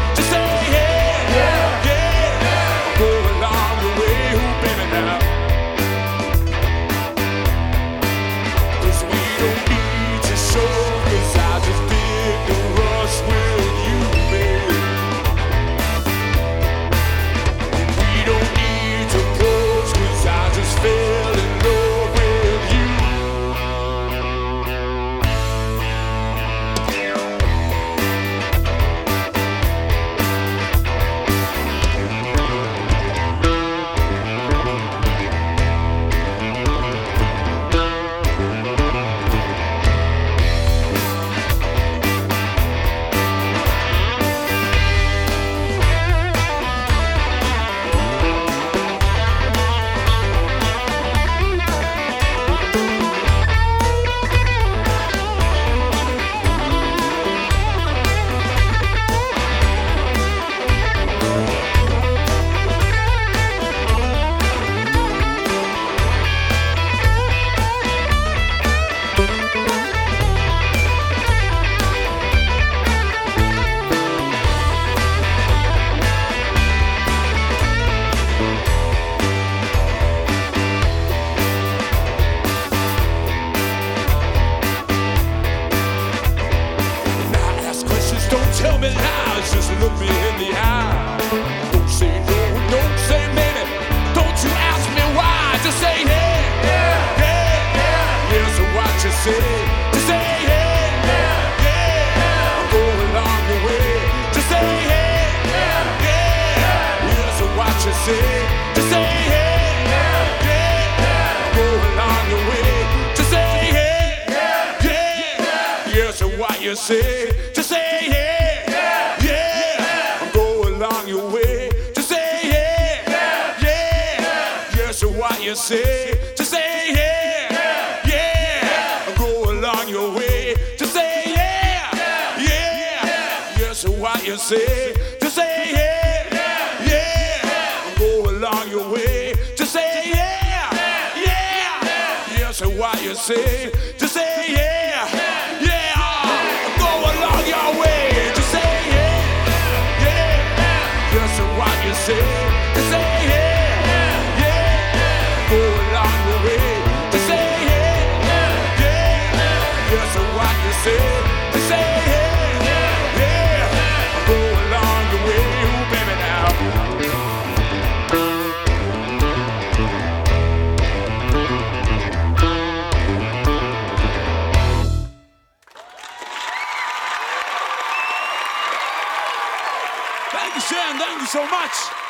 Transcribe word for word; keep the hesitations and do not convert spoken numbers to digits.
Just say yeah, yeah, yeah. Go along your way, ooh, baby, now. 'Cause we don't need to show, 'cause I just did the rush with you, baby. We don't need to pose, 'cause I just fell in love with you. Don't tell me lies, just look me in the eye. Don't say no, don't say maybe. Don't you ask me why. Just say yeah, yeah, yeah, yeah. Here's what you say. Just say yeah, yeah, yeah. I'm going along the way. Just say yeah, yeah, yeah. Here's what you say. Just say yeah, yeah, yeah. I'm going along the way. Just say yeah, yeah, yeah. Here's what you say. Just say yeah. What you say, just say yeah, yeah, yeah. Go along your way, just say yeah, yeah, yes. What you say, just say yeah, yeah. Go along your way, just say yeah, yeah, yes. What you say, just say yeah, yeah. Go along your way, just say yeah, yeah, yes. What you say, just say yeah. Go along the way, to say yeah, yeah, yeah. So what you say, to say yeah, yeah. Go along the way, ooh, baby, now. Thank you, Shan. Thank you so much.